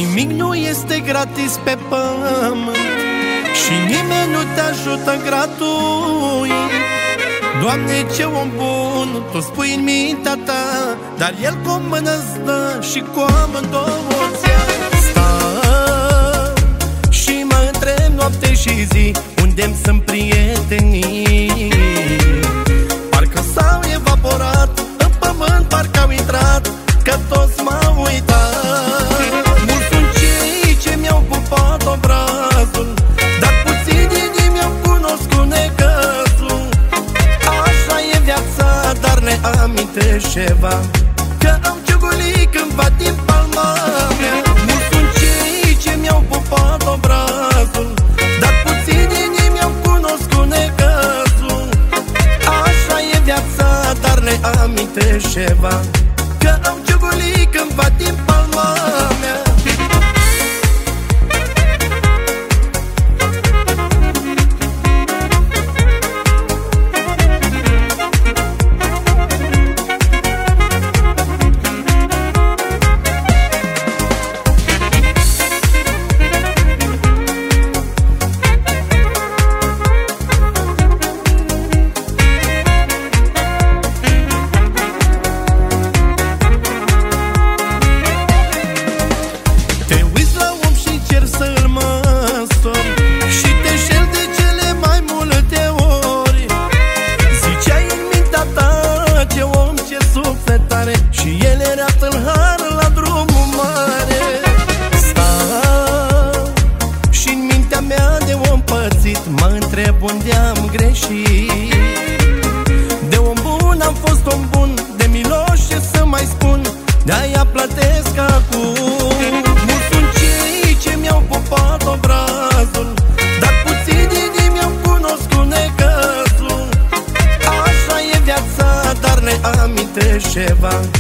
Nimic nu este gratis pe pământ și nimeni nu te ajută gratuit. Doamne, ce om bun, Tu spui în mintea Ta, dar El cu o mână-ți dă și cu amândouă ți ia. Stau și mă întreb noapte și zi, unde-mi sunt prietenii? Parcă s-au evaporat, în pământ parcă au intrat, că toți m-au uitat. Mulți sunt cei ce mi-au pupat obrazul, dar puțini din ei mi-au cunoscut necăzul. Așa e viața, dar ne amintești ceva, că am ciugulit cândva din palma mea. Mulți sunt cei ce mi-au pupat obrazul, dar puțini din ei mi-au cunoscut necăzul. Așa e viața, dar ne amintești ceva, că am ciugulit cândva din palma mea. Și el era tâlhar la drumul mare. Stau și-n mintea mea de om pățit, mă întreb unde am greșit. De om bun am fost om bun, de miloș ce să mai spun, de-aia plătesc acum. Mulți sunt cei ce mi-au pupat obrazul, dar puțini din ei mi-au cunoscut necăzul. Așa e viața, dar ne amintești ceva,